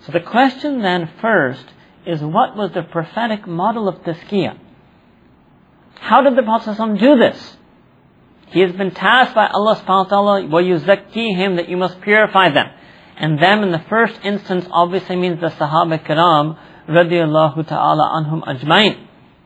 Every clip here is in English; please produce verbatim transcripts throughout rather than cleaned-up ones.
So the question then first is, what was the prophetic model of tazkiyah? How did the Prophet ﷺ do this? He has been tasked by Allah subhanahu wa ta'ala, وَيُزَكِّيهِمْ, that you must purify them. And them in the first instance obviously means the Sahaba Kiram radiyallahu ta'ala anhum ajmain.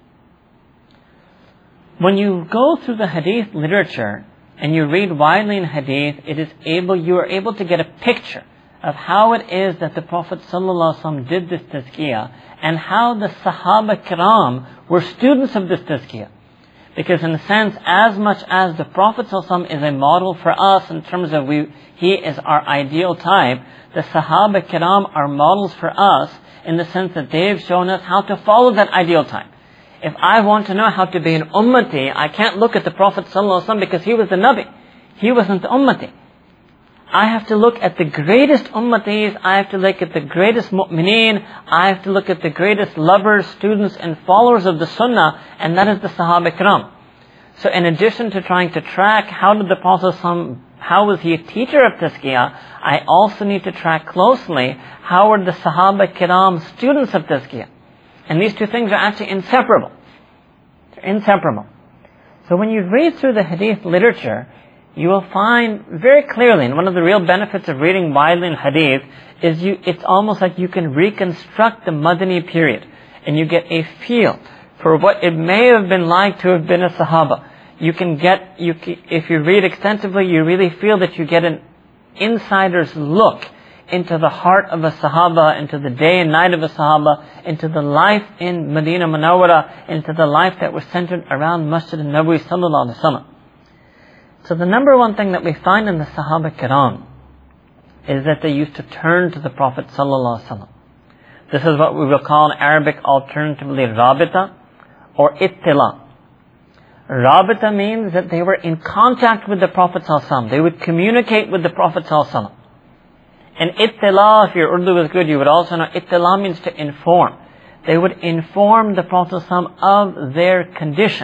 When you go through the hadith literature and you read widely in hadith, it is able, you are able to get a picture of how it is that the Prophet ﷺ did this tazkiyah, and how the Sahaba Kiram were students of this tazkiyah. Because in a sense, as much as the Prophet ﷺ is a model for us in terms of we, he is our ideal type, the Sahaba Kiram are models for us in the sense that they've shown us how to follow that ideal type. If I want to know how to be an ummati, I can't look at the Prophet ﷺ because he was the Nabi. He wasn't the ummati. I have to look at the greatest ummatis, I have to look at the greatest mu'mineen, I have to look at the greatest lovers, students and followers of the sunnah, and that is the Sahaba Kiram. So in addition to trying to track how did the Prophet ﷺ, how was he a teacher of tazkiyah, I also need to track closely how were the Sahaba Kiram students of tazkiyah. And these two things are actually inseparable. They're inseparable. So when you read through the hadith literature, you will find very clearly, and one of the real benefits of reading widely in hadith is you, it's almost like you can reconstruct the Madani period, and you get a feel for what it may have been like to have been a Sahaba. You can get, you, if you read extensively, you really feel that you get an insider's look into the heart of a Sahaba, into the day and night of a Sahaba, into the life in Medina Munawwara, into the life that was centered around Masjid al-Nabawi sallallahu alaihi wasallam. So the number one thing that we find in the Sahaba Kiram is that they used to turn to the Prophet sallallahu alaihi wasallam. This is what we will call in Arabic alternatively Rabita or Ittila. Rabita means that they were in contact with the Prophet sallallahu alaihi wasallam. They would communicate with the Prophet sallallahu alaihi wasallam. And Ittila, if your Urdu is good, you would also know Ittila means to inform. They would inform the Prophet sallallahu alaihi wasallam of their condition.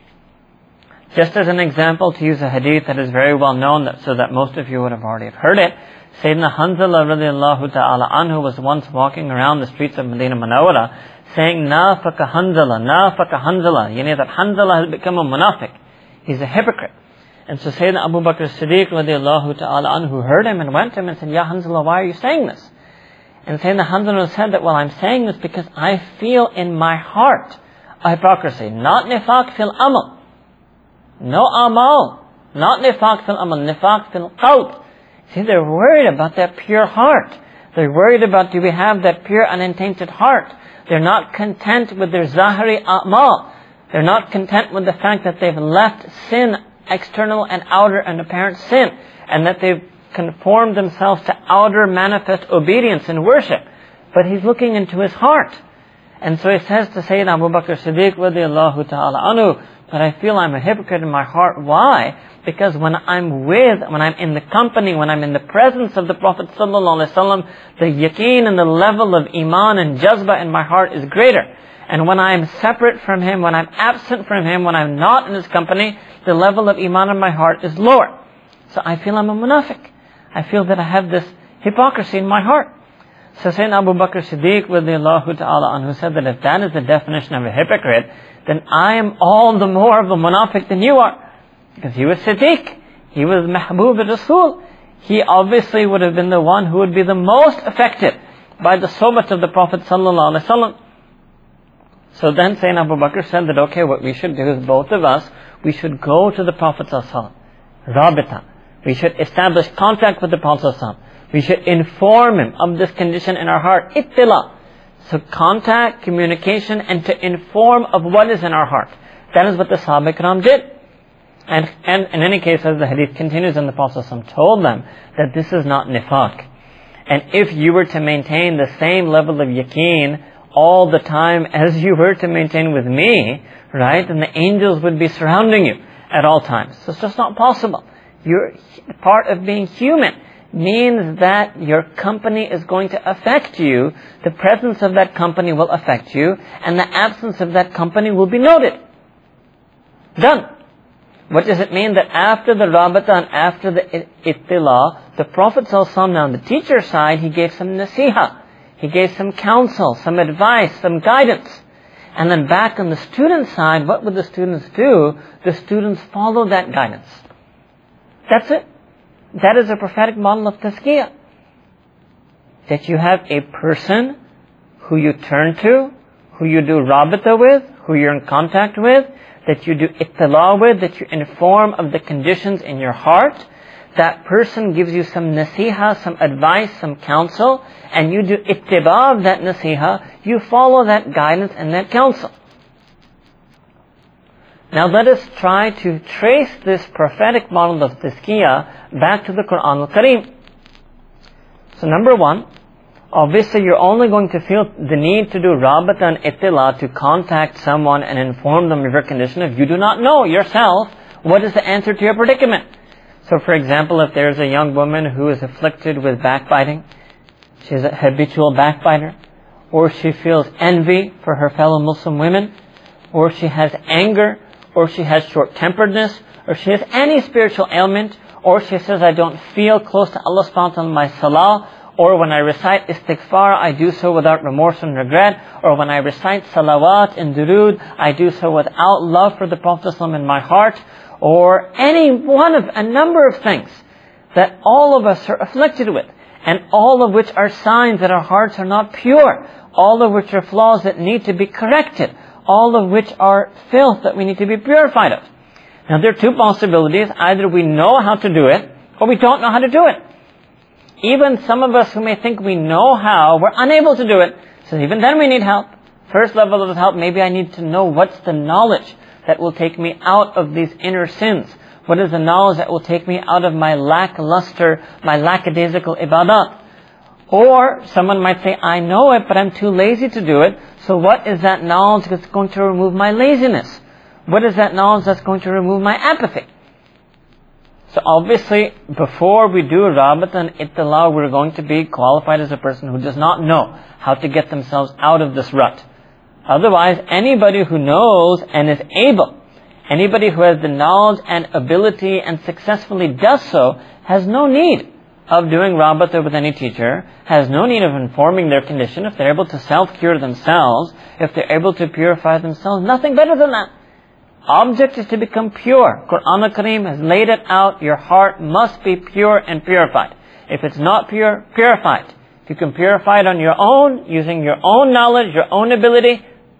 Just as an example, to use a hadith that is very well known, that, so that most of you would have already heard it, Sayyidina Hanzala radiallahu ta'ala anhu was once walking around the streets of Medina Munawwara saying, Nafaka Hanzala, Nafaka Hanzala. You know that Hanzala has become a munafiq. He's a hypocrite. And so Sayyidina Abu Bakr Siddiq radiallahu ta'ala anhu heard him and went to him and said, Ya Hanzala, why are you saying this? And Sayyidina Hanzala said that, well, I'm saying this because I feel in my heart a hypocrisy. Not nifaq fil amal. No amal, not nifaq fil amal, nifaq fil qalb. See, they're worried about that pure heart. They're worried about, do we have that pure untainted heart? They're not content with their zahiri amal. They're not content with the fact that they've left sin, external and outer and apparent sin, and that they've conformed themselves to outer manifest obedience and worship. But he's looking into his heart. And so he says to Sayyidina Abu Bakr Siddiq radiallahu ta'ala anhu, but I feel I'm a hypocrite in my heart. Why? Because when I'm with, when I'm in the company, when I'm in the presence of the Prophet sallallahu alaihi wasallam, the yaqeen and the level of iman and jazba in my heart is greater. And when I'm separate from him, when I'm absent from him, when I'm not in his company, the level of iman in my heart is lower. So I feel I'm a munafiq. I feel that I have this hypocrisy in my heart. So Sayyidina Abu Bakr Siddiq radiallahu ta'ala anhu said that if that is the definition of a hypocrite, then I am all the more of a munafiq than you are. Because he was Siddiq. He was Mahbub al-Rasul. He obviously would have been the one who would be the most affected by the sohbat of the Prophet sallallahu alaihi wasallam. So then Sayyidina Abu Bakr said that, okay, what we should do is both of us, we should go to the Prophet sallallahu alaihi wasallam. Rabita. We should establish contact with the Prophet sallallahu alaihi wasallam. We should inform him of this condition in our heart. Ittila. So contact, communication, and to inform of what is in our heart. That is what the Sahaba Kiram did. And, and in any case, as the hadith continues, and the Prophet ﷺ told them that this is not nifaq. And if you were to maintain the same level of yaqeen all the time as you were to maintain with me, right, then the angels would be surrounding you at all times. So it's just not possible. You're part of being human. Means that your company is going to affect you, the presence of that company will affect you, and the absence of that company will be noted. Done. What does it mean? That after the rabata and after the ittila, the Prophet ﷺ, on the teacher side, he gave some nasiha. He gave some counsel, some advice, some guidance. And then back on the student side, what would the students do? The students follow that guidance. That's it. That is a prophetic model of tazkiyah. That you have a person who you turn to, who you do rabita with, who you're in contact with, that you do ittila with, that you inform of the conditions in your heart. That person gives you some nasiha, some advice, some counsel, and you do ittiba of that nasiha, you follow that guidance and that counsel. Now let us try to trace this prophetic model of tazkiyah back to the Quran al-Kareem. So number one, obviously you're only going to feel the need to do rabata and ittila, to contact someone and inform them of your condition, if you do not know yourself what is the answer to your predicament. So for example, if there's a young woman who is afflicted with backbiting, she's a habitual backbiter, or she feels envy for her fellow Muslim women, or she has anger, or she has short-temperedness, or she has any spiritual ailment, or she says, I don't feel close to Allah subhanahu wa ta'ala in my salah, or when I recite istighfar, I do so without remorse and regret, or when I recite salawat and durood, I do so without love for the Prophet ﷺ in my heart, or any one of a number of things that all of us are afflicted with, and all of which are signs that our hearts are not pure, all of which are flaws that need to be corrected, all of which are filth that we need to be purified of. Now there are two possibilities. Either we know how to do it, or we don't know how to do it. Even some of us who may think we know how, we're unable to do it. So even then we need help. First level of help, maybe I need to know what's the knowledge that will take me out of these inner sins. What is the knowledge that will take me out of my lackluster, my lackadaisical ibadat? Or someone might say, I know it, but I'm too lazy to do it. So what is that knowledge that's going to remove my laziness? What is that knowledge that's going to remove my apathy? So obviously, before we do rabat and ittila, we're going to be qualified as a person who does not know how to get themselves out of this rut. Otherwise, anybody who knows and is able, anybody who has the knowledge and ability and successfully does so, has no need of doing rabata with any teacher, has no need of informing their condition. If they're able to self-cure themselves, if they're able to purify themselves, nothing better than that. Object is to become pure. Quran al-Kareem has laid it out. Your heart must be pure and purified. If it's not pure, purify it. If you can purify it on your own, using your own knowledge, your own ability,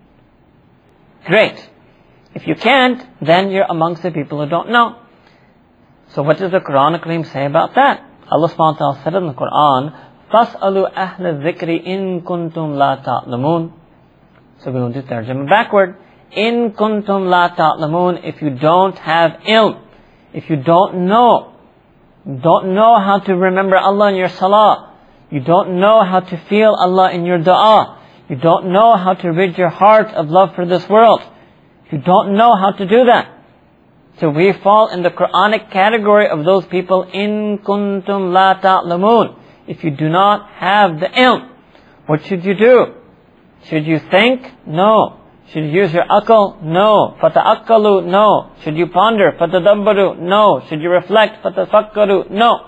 great. If you can't, then you're amongst the people who don't know. So what does the Quran al-Kareem say about that? Allah subhanahu wa ta'ala said in the Quran, فَاسْأَلُوا أَهْلَ الذِّكْرِ إِن كُنْتُمْ لَا تَعْلَمُونَ. So we're going to do tarjama backward. In kuntum la ta'lamun, if you don't have ilm, if you don't know, don't know how to remember Allah in your salah, you don't know how to feel Allah in your dua, you don't know how to rid your heart of love for this world, if you don't know how to do that, so we fall in the Quranic category of those people, in kuntum la ta'lamun. If you do not have the ilm, what should you do? Should you think? No. Should you use your akal? No. Fata'akkalu? No. Should you ponder? Fatadabbaru? No. Should you reflect? Fatafakkaru? No.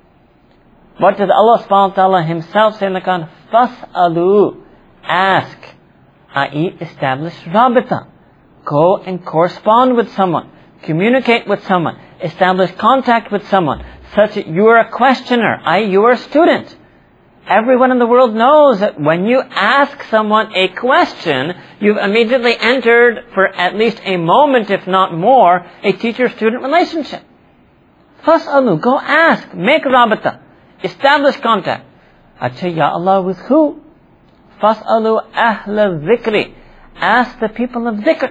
What did Allah subhanahu wa ta'ala himself say in the Quran? Fas'alu. Ask. that is establish rabita. Go and correspond with someone. Communicate with someone. Establish contact with someone. Such that you are a questioner. that is you are a student. Everyone in the world knows that when you ask someone a question, you've immediately entered, for at least a moment, if not more, a teacher-student relationship. Fas'alu, go ask, make rabata, establish contact. Acha, Ya Allah, with who? Fas'alu ahla dhikri. Ask the people of dhikr.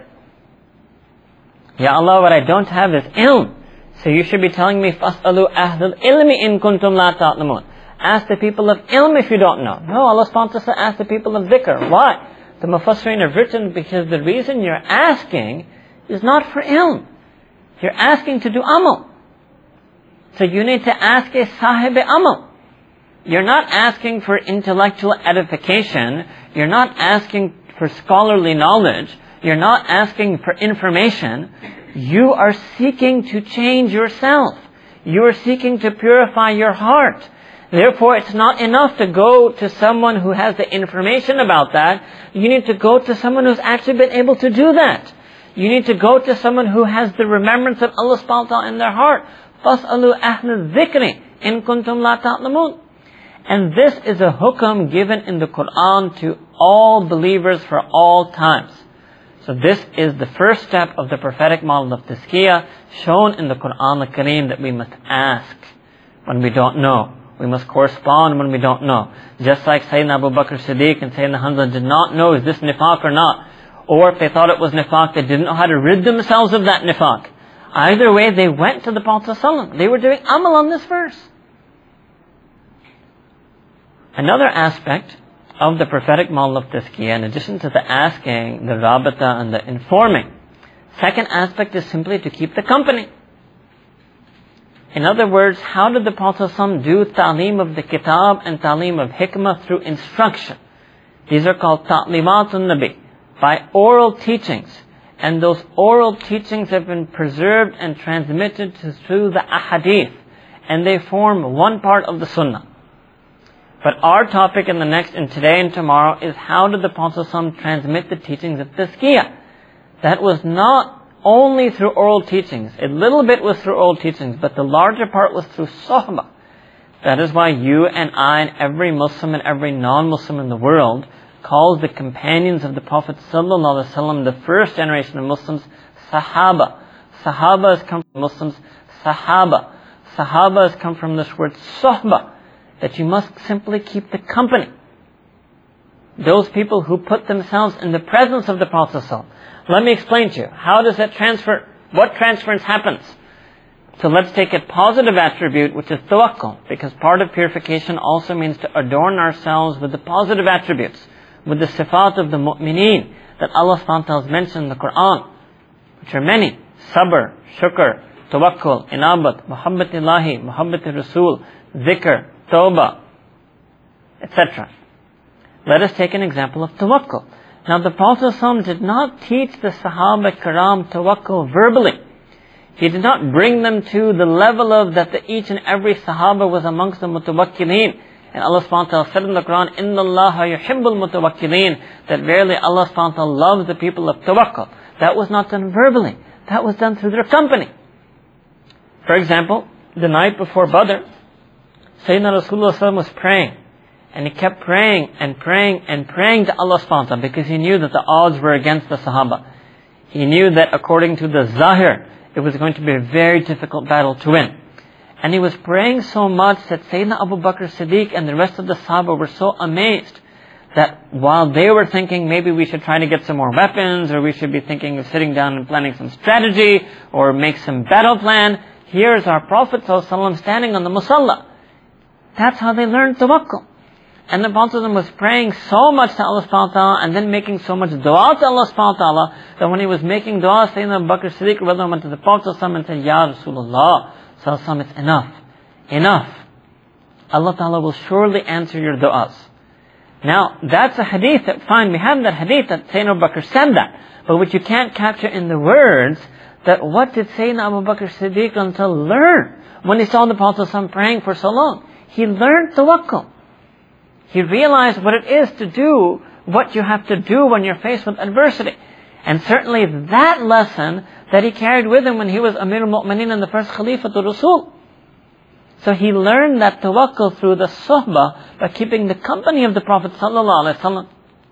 Ya Allah, what I don't have is ilm. So you should be telling me, Fas'alu ahla ilmi in kuntum la ta'lamun. Ask the people of ilm if you don't know. No, Allah subhanahu wa ta'ala ask the people of dhikr. Why? The Mufassirin have written, because the reason you're asking is not for ilm. You're asking to do amal. So you need to ask a sahib amal. You're not asking for intellectual edification. You're not asking for scholarly knowledge. You're not asking for information. You are seeking to change yourself. You are seeking to purify your heart. Therefore, it's not enough to go to someone who has the information about that. You need to go to someone who's actually been able to do that. You need to go to someone who has the remembrance of Allah subhanahu wa ta'ala in their heart. فَاسْأَلُوا أَهْلَ الذِّكْرِ إِن كُنْتُمْ لَا تَعْلَمُونَ. And this is a hukam given in the Quran to all believers for all times. So this is the first step of the prophetic model of tazkiyah shown in the Quran al-Kareem, that we must ask when we don't know. We must correspond when we don't know. Just like Sayyidina Abu Bakr Siddiq and Sayyidina Hamza did not know, is this nifaq or not? Or if they thought it was nifaq, they didn't know how to rid themselves of that nifaq. Either way, they went to the Prophet ﷺ. They were doing amal on this verse. Another aspect of the prophetic model of tazkiyah, in addition to the asking, the rabata and the informing, second aspect is simply to keep the company. In other words, how did the Prophet ﷺ do ta'lim of the kitab and ta'lim of hikmah? Through instruction. These are called ta'limatun nabi, by oral teachings. And those oral teachings have been preserved and transmitted to, through the ahadith. And they form one part of the sunnah. But our topic in the next, and today and tomorrow, is how did the Prophet ﷺ transmit the teachings of tazkiyah? That was not only through oral teachings. A little bit was through oral teachings, but the larger part was through sohbah. That is why you and I and every Muslim and every non-Muslim in the world calls the companions of the Prophet ﷺ, the first generation of Muslims, Sahaba. Sahaba has come from Muslims, Sahaba. Sahaba has come from this word sohbah, that you must simply keep the company. Those people who put themselves in the presence of the Prophet ﷺ. Let me explain to you. How does that transfer? What transference happens? So let's take a positive attribute, which is tawakkul, because part of purification also means to adorn ourselves with the positive attributes, with the sifat of the mu'mineen that Allah subhanahu wa ta'ala has mentioned in the Quran, which are many: sabr, shukr, tawakkul, inabat, muhabbatillahi, muhabbati rasul, dhikr, tawbah, et cetera. Let us take an example of tawakkul. Now the Prophet ﷺ did not teach the Sahaba Kiram tawakkul verbally. He did not bring them to the level of that the, each and every Sahaba was amongst the mutawakkilin. And Allah subhanahu wa ta'ala said in the Quran, إِنَّ اللَّهَ يُحِبُّ الْمُتَوَكِّلِينَ, that verily Allah subhanahu wa ta'ala loves the people of tawakkul. That was not done verbally. That was done through their company. For example, the night before Badr, Sayyidina Rasulullah was praying. And he kept praying and praying and praying to Allah subhanahu wa ta'ala, because he knew that the odds were against the Sahaba. He knew that according to the Zahir, it was going to be a very difficult battle to win. And he was praying so much that Sayyidina Abu Bakr Siddiq and the rest of the Sahaba were so amazed that while they were thinking maybe we should try to get some more weapons, or we should be thinking of sitting down and planning some strategy, or make some battle plan, here's our Prophet ﷺ standing on the musalla. That's how they learned tawakkul. And the Prophet was praying so much to Allah subhanahu wa ta'ala, and then making so much dua to Allah subhanahu wa ta'ala, that when he was making dua, Sayyidina Abu Bakr Siddiq went to the Prophet and said, Ya Rasulullah, it's enough. Enough. Allah ta'ala will surely answer your du'as. Now, that's a hadith that, fine, we have that hadith that Sayyidina Abu Bakr said that. But what you can't capture in the words, that what did Sayyidina Abu Bakr Siddiq until learn when he saw the Prophet praying for so long? He learned tawakkul. He realized what it is to do what you have to do when you're faced with adversity. And certainly that lesson that he carried with him when he was Amir al-Mu'mineen and the first Khalifa to Rasul. So he learned that tawakkul through the suhbah, by keeping the company of the Prophet sallallahu alaihi wasallam.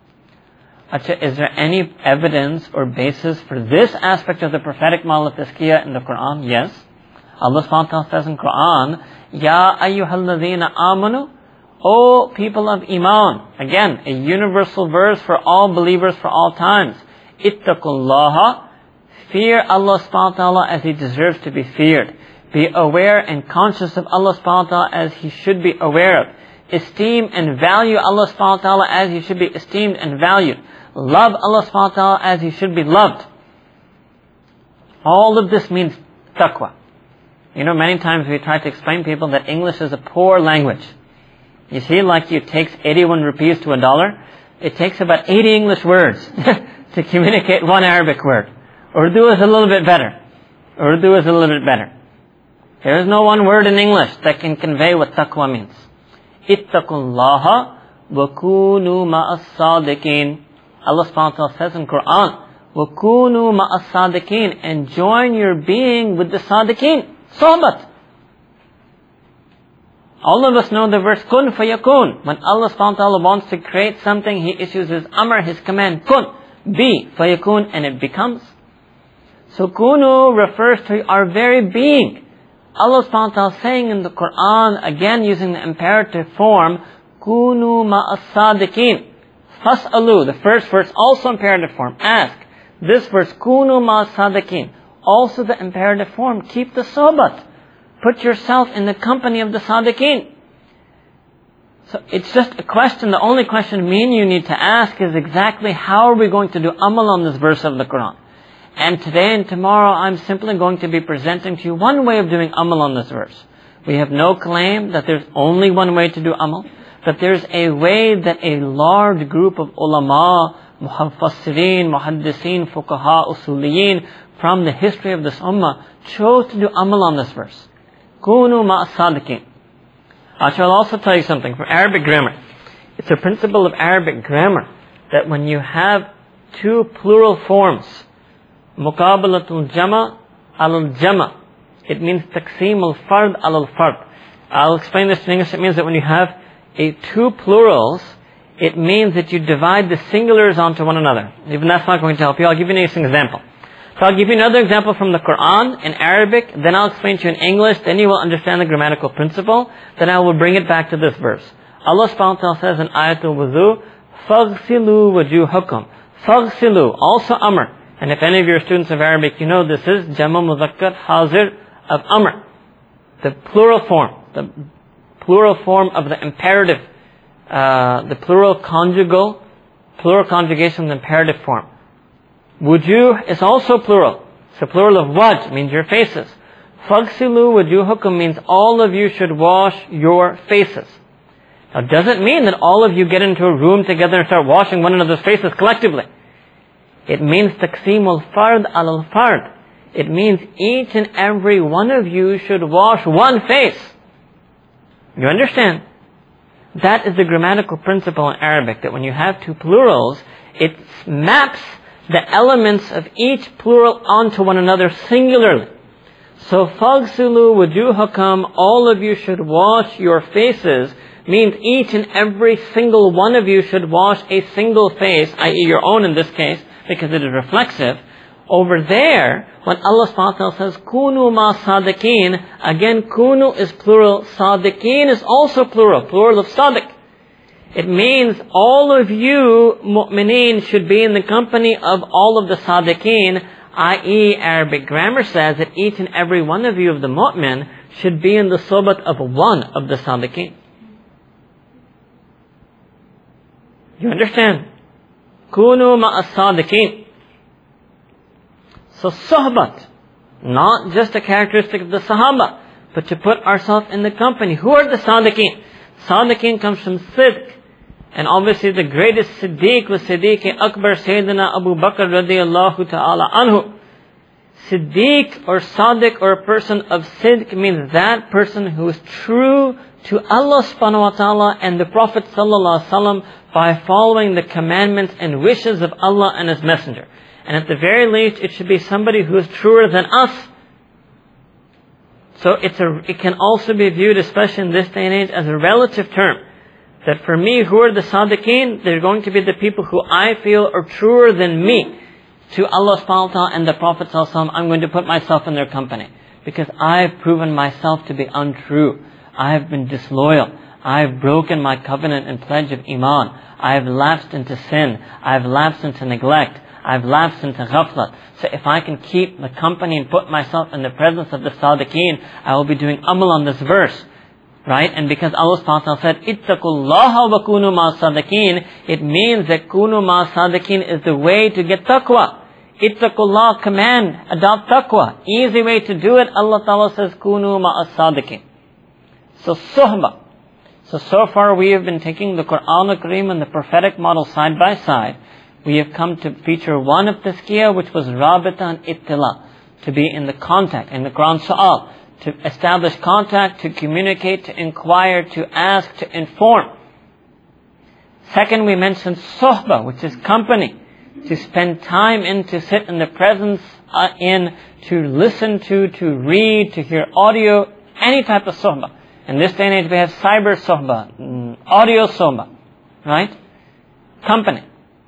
Achha, is there any evidence or basis for this aspect of the prophetic model of tazkiyah in the Quran? Yes. Allah subhanahu wa ta'ala says in Quran, Ya ayyuhalladhina amanu, O people of Iman. Again, a universal verse for all believers for all times. Ittaqullaha, fear Allah subhanahu wa ta'ala as He deserves to be feared. Be aware and conscious of Allah subhanahu wa ta'ala as He should be aware of. Esteem and value Allah subhanahu wa ta'ala as He should be esteemed and valued. Love Allah subhanahu wa ta'ala as He should be loved. All of this means taqwa. You know, many times we try to explain to people that English is a poor language. You see, like it takes eighty-one rupees to a dollar, it takes about eighty English words to communicate one Arabic word. Urdu is a little bit better. Urdu is a little bit better. There is no one word in English that can convey what taqwa means. ittaqullaha wa kunu ma'as sadiqin. Allah subhanahu wa ta'ala says in Quran, wa kunu ma'as sadiqin, and join your being with the sadiqin. Sohbat. All of us know the verse kun fayakun. When Allah subhanahu wa ta'ala wants to create something, He issues His amr, His command, kun, be, fayakun, and it becomes. So kunu refers to our very being. Allah subhanahu wa ta'ala saying in the Quran, again using the imperative form, kunu ma'as sadiqin. Fas'alu, the first verse, also imperative form, ask. This verse, kunu ma'as sadiqin, also the imperative form, keep the sohbat. Put yourself in the company of the sadiqin. So it's just a question, the only question me and you need to ask is exactly how are we going to do amal on this verse of the Quran. And today and tomorrow I'm simply going to be presenting to you one way of doing amal on this verse. We have no claim that there's only one way to do amal, but there's a way that a large group of ulama, mufassirin, muhaddiseen, fuqaha, usuliyin from the history of this ummah chose to do amal on this verse. Kunu ma'as sadiqin. I shall also tell you something from Arabic grammar. It's a principle of Arabic grammar that when you have two plural forms, muqabalatul jama alal jama, it means taqseem al-fard alal fard. I'll explain this in English. It means that when you have a two plurals, it means that you divide the singulars onto one another. Even that's not going to help you. I'll give you an example. So I'll give you another example from the Quran in Arabic, then I'll explain to you in English, then you will understand the grammatical principle, then I will bring it back to this verse. Allah subhanahu wa ta'ala says in Ayatul Wudu, فَغْسِلُوا وَجُوهَكُمْ. فَغْسِلُوا, also Amr. And if any of your students of Arabic, you know this is Jama Muzakkar Hazir of Amr. The plural form, the plural form of the imperative, uh, the plural conjugal, plural conjugation of the imperative form. Wujuh is also plural. It's a plural of waj, means your faces. Fagsilu wujuhakum means all of you should wash your faces. Now does it mean that all of you get into a room together and start washing one another's faces collectively? It means taqseemul fard alal fard. It means each and every one of you should wash one face. You understand? That is the grammatical principle in Arabic, that when you have two plurals, it maps the elements of each plural onto one another singularly. So, فَغْسِلُوا وُجُوهَكُمْ, all of you should wash your faces, means each and every single one of you should wash a single face, that is your own in this case, because it is reflexive. Over there, when Allah subhanahu wa ta'ala says, كُونُوا مَا صَادِقِينَ, again, kunu is plural, صَادِقِينَ is also plural, plural of صادق. It means all of you mu'mineen should be in the company of all of the sadiqeen, that is Arabic grammar says that each and every one of you of the mu'min should be in the sohbat of one of the sadiqeen. You understand? Kunu ma'as sadiqeen. So sohbat, not just a characteristic of the Sahaba, but to put ourselves in the company. Who are the sadiqeen? Sadiqeen comes from sidq. And obviously the greatest Siddiq was Siddiq Akbar Sayyidina Abu Bakr radiyallahu ta'ala anhu. Siddiq or Sadiq or a person of Sidq means that person who is true to Allah subhanahu wa ta'ala and the Prophet sallallahu alaihi wasallam by following the commandments and wishes of Allah and His Messenger. And at the very least, it should be somebody who is truer than us. So it's a, it can also be viewed, especially in this day and age, as a relative term. That for me, who are the Sadiqeen? They're going to be the people who I feel are truer than me to Allah subhanahu wa ta'ala and the Prophet sallallahu alaihi wasallam. I'm going to put myself in their company. Because I've proven myself to be untrue. I have been disloyal. I have broken my covenant and pledge of Iman. I have lapsed into sin. I have lapsed into neglect. I have lapsed into ghaflat. So if I can keep the company and put myself in the presence of the Sadiqeen, I will be doing amal on this verse. Right? And because Allah subhanahu wa ta'ala said, ittaqullaha wa kunu ma'as sadiqeen, it means that kunu ma'as sadiqeen is the way to get taqwa. Ittaqullah, command, adopt taqwa. Easy way to do it. Allah ta'ala says, kunu ma'as sadiqeen. So suhbah. So, so far we have been taking the Qur'an al-Kareem and the prophetic model side by side. We have come to feature one of tazkiyah, which was rabita and ittila, to be in the contact, in the Quran su'al, to establish contact, to communicate, to inquire, to ask, to inform. Second, we mentioned sohbah, which is company, to spend time in, to sit in the presence uh, in, to listen to, to read, to hear audio, any type of sohbah. In this day and age, we have cyber sohbah, audio sohbah, right? Company.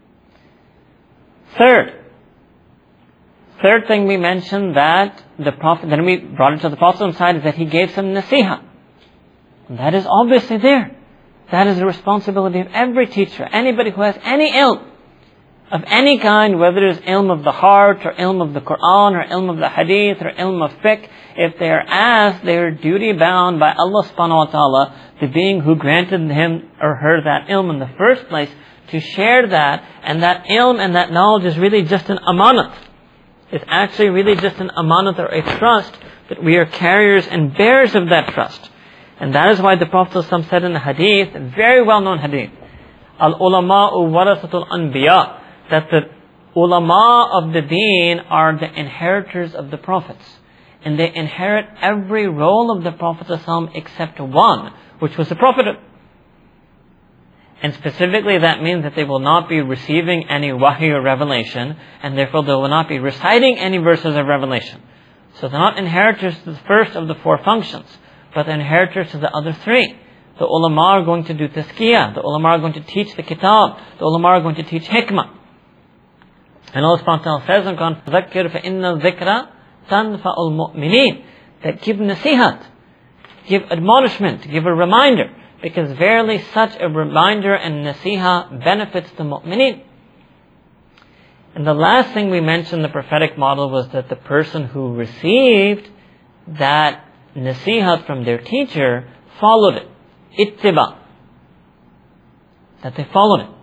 Third, third thing we mentioned that the Prophet, then we brought it to the Prophet's side, is that he gave some nasiha. And that is obviously there. That is the responsibility of every teacher, anybody who has any ilm of any kind, whether it is ilm of the heart, or ilm of the Quran, or ilm of the hadith, or ilm of fiqh. If they are asked, they are duty bound by Allah subhanahu wa ta'ala, the being who granted him or her that ilm in the first place, to share that. And that ilm and that knowledge is really just an amanat. It's actually really just an amanat, or a trust, that we are carriers and bearers of that trust. And that is why the Prophet said in the hadith, a very well known hadith, Al-ulama'u warathatul anbiya, that the ulama of the deen are the inheritors of the prophets. And they inherit every role of the Prophet except one, which was the prophethood. And specifically that means that they will not be receiving any wahy or revelation, and therefore they will not be reciting any verses of revelation. So they're not inheritors to the first of the four functions, but they're inheritors to the other three. The ulama are going to do tazkiyah, the ulama are going to teach the kitab, the ulama are going to teach hikmah. And Allah subhanahu wa ta'ala says in Quran, فَذَكِّرْ فَإِنَّ الذِّكْرَ تَنْفَعُ الْمُؤْمِنِينَ, that give nasihat, give admonishment, give a reminder, because verily such a reminder and nasiha benefits the mu'mineen. And the last thing we mentioned, the prophetic model, was that the person who received that nasihat from their teacher followed it. Ittiba. That they followed it.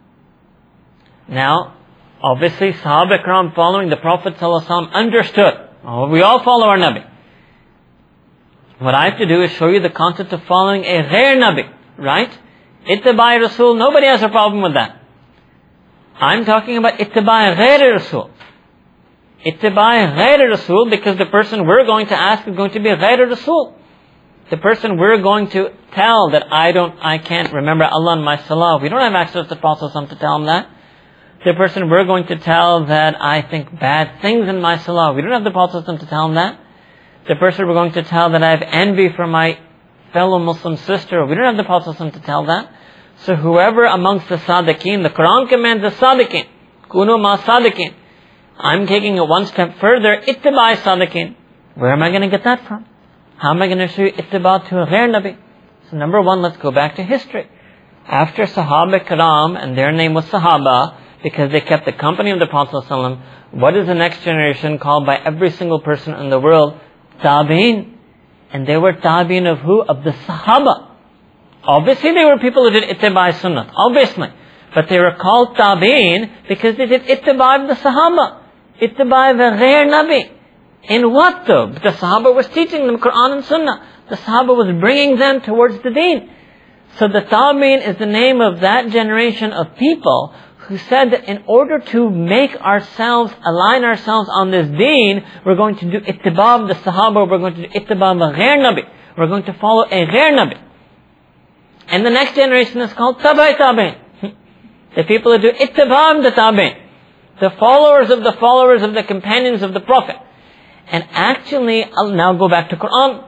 Now, obviously, Sahaba Ikram following the Prophet ﷺ understood. Oh, we all follow our Nabi. What I have to do is show you the concept of following a ghair Nabi, right? Ittiba Rasul, nobody has a problem with that. I'm talking about Ittiba ghair Rasul. Ittiba ghair Rasul, because the person we're going to ask is going to be ghair Rasul. The person we're going to tell that I don't, I can't remember Allah in my salah. We don't have access to the Prophet ﷺ to tell him that. The person we're going to tell that I think bad things in my salah. We don't have the Prophet ﷺ to tell him that. The person we're going to tell that I have envy for my fellow Muslim sister. We don't have the Prophet ﷺ to tell that. So whoever amongst the Sadiqeen, the Quran commands the Sadiqeen, Kunu ma Sadiqeen. I'm taking it one step further, Ittiba Sadiqeen. Where am I going to get that from? How am I going to show you Ittiba to a ghair Nabi? So number one, let's go back to history. After Sahaba Kiram, and their name was Sahaba, because they kept the company of the Prophet ﷺ, what is the next generation called by every single person in the world? Tabi'in. And they were Tabi'in of who? Of the Sahaba. Obviously they were people who did Ittiba Sunnah, obviously. But they were called Tabi'in because they did Ittiba of the Sahaba. Ittiba of the ghair Nabi. In what though? The Sahaba was teaching them Quran and Sunnah. The Sahaba was bringing them towards the deen. So the Tabi'in is the name of that generation of people who said that in order to make ourselves, align ourselves on this deen, we're going to do ittiba of the Sahaba, we're going to do ittiba of a ghair Nabi. We're going to follow a ghair Nabi. And the next generation is called Tabai Tabi'in. The people who do ittiba of the Tabi'in. The followers of the followers of the companions of the Prophet. And actually, I'll now go back to Quran.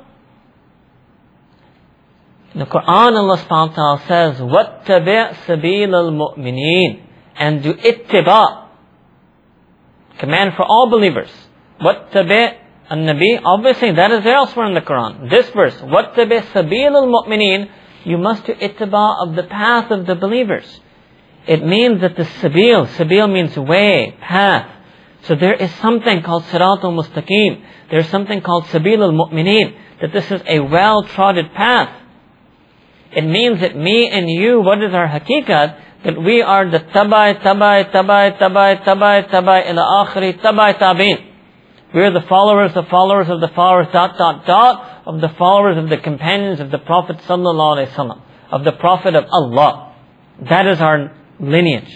In the Quran, Allah subhanahu wa ta'ala says, وَاتَّبِعْ سَبِيلَ الْمُؤْمِنِينَ, and do ittiba. Command for all believers. وَاتَّبِعْ النَّبِي, obviously that is there elsewhere in the Quran. This verse, وَاتَّبِعْ سَبِيلَ الْمُؤْمِنِينَ, you must do ittiba of the path of the believers. It means that the sabil, sabil means way, path. So there is something called Siratul Mustaqim. There is something called Sabil al-Mu'mineen, that this is a well-trodden path. It means that me and you, what is our hakikat? That we are the tabai, tabai, tabai, tabai, tabai, tabai, ila akhiri, tabai, tabin. We are the followers, the followers of the followers, dot, dot, dot, of the followers of the companions of the Prophet sallallahu alaihi wasallam, of the Prophet of Allah. That is our lineage.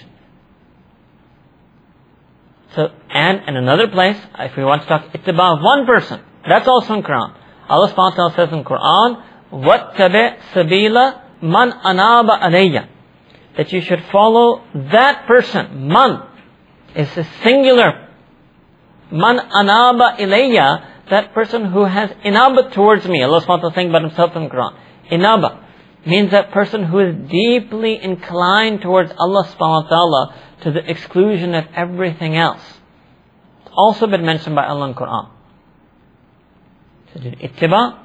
So, and in another place, if we want to talk ittiba of one person, that's also in Quran. Allah subhanahu wa ta'ala says in Quran, وَاتَّبِعْ سَبِيلَ مَنْ أَنَابَ عَلَيَّ, that you should follow that person. Man is a singular. Man anaba ilayya, that person who has inaba towards me. Allah subhanahu wa ta'ala saying about himself in the Quran. Inaba means that person who is deeply inclined towards Allah subhanahu wa ta'ala to the exclusion of everything else. It's also been mentioned by Allah in the Quran. So ittiba.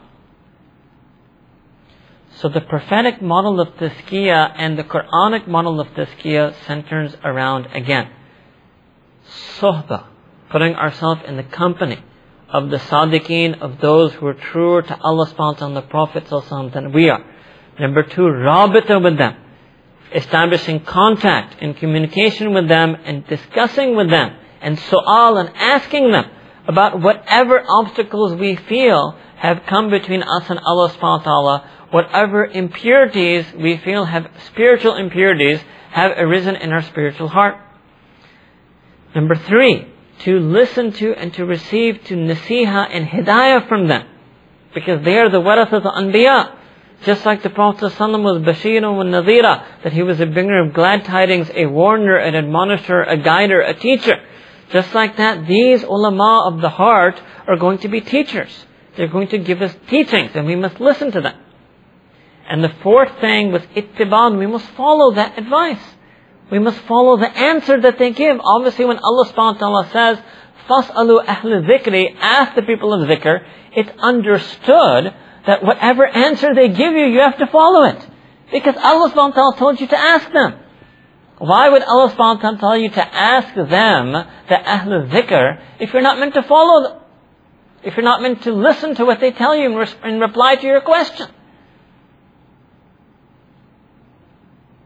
So the prophetic model of tazkiyah and the Quranic model of tazkiyah centers around, again, suhbah, putting ourselves in the company of the sadiqeen, of those who are truer to Allah subhanahu wa ta'ala and the Prophet sallallahu alaihi wasallam than we are. Number two, rabita with them, establishing contact and communication with them and discussing with them and su'al and asking them about whatever obstacles we feel have come between us and Allah subhanahu wa ta'ala, whatever impurities we feel have, spiritual impurities have arisen in our spiritual heart. Number three, to listen to and to receive to nasiha and hidayah from them, because they are the warathat al-anbiya. Just like the Prophet ﷺ was Bashirun wa Nadhira, that he was a bringer of glad tidings, a warner, an admonisher, a guider, a teacher. Just like that, these ulama of the heart are going to be teachers. They're going to give us teachings, and we must listen to them. And the fourth thing was ittiba, we must follow that advice. We must follow the answer that they give. Obviously, when Allah subhanahu wa ta'ala says, فَاسْأَلُوا أَهْلَ الذِّكْرِ, ask the people of dhikr, it's understood that whatever answer they give you, you have to follow it. Because Allah subhanahu wa ta'ala told you to ask them. Why would Allah subhanahu wa ta'ala tell you to ask them, the Ahl dhikr, if you're not meant to follow them? If you're not meant to listen to what they tell you in, res- in reply to your question?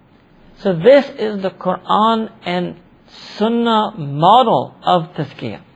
So this is the Quran and Sunnah model of tazkiyah.